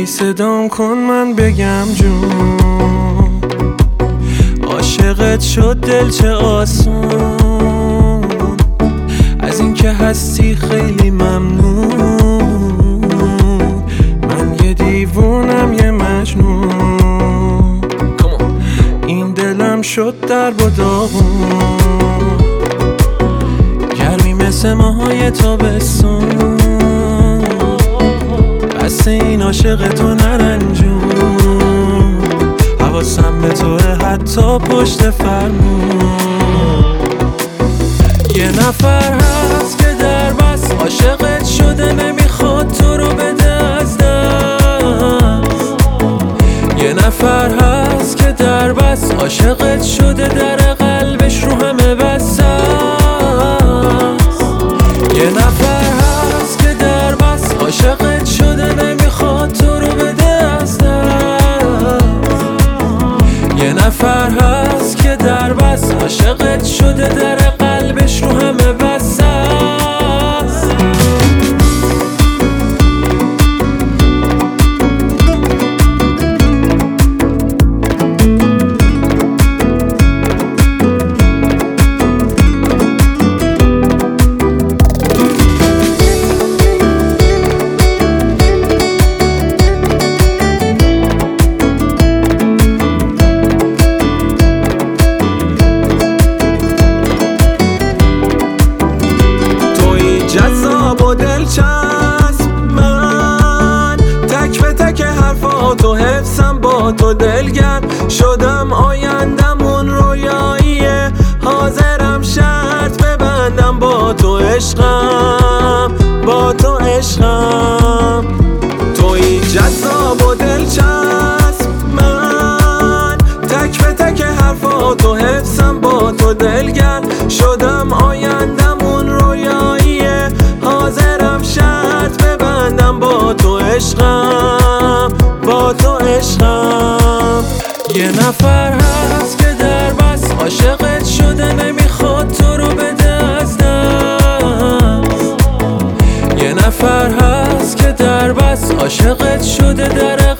صدام کن من بگم جون، عاشقت شد دل چه آسون، از این که هستی خیلی ممنون، من یه دیوونم یه مجنون، این دلم شد درب و داغون، گرمی مثل ماهای تابستون، بس این عاشق تو نرنجون، حواسم به توه حتی پشت فرمون. یه نفر هست که در بس عاشقت شده، نمیخواد تو رو بده از دست. یه نفر هست که در بس عاشقت شده، در قلبش رو همه بس است. یه نفر هست که در بس عاشقت شده، نمیخواد تو رو بده از دست. یه نفر هست که در بس عاشقت شده، در قلبش رو همه بس است. جذاب و دلچسب، من تک به تک حرفاتو حفظم، با تو دلگرم شدم، آیندمون رویاییه، حاضرم شرط ببندم، با تو عشقم، با تو عشقم. توی جذاب و دلچسب، من تک به تک حرفاتو حفظم، با تو دلگرم شدم، آیندمون رویاییه، حاضرم شرط ببندم، با تو عشقم، با تو عشقم. یه نفر هست که در بس عاشقت شده، نمیخواد تو رو بده از دست. یه نفر هست که در بس عاشقت شده، در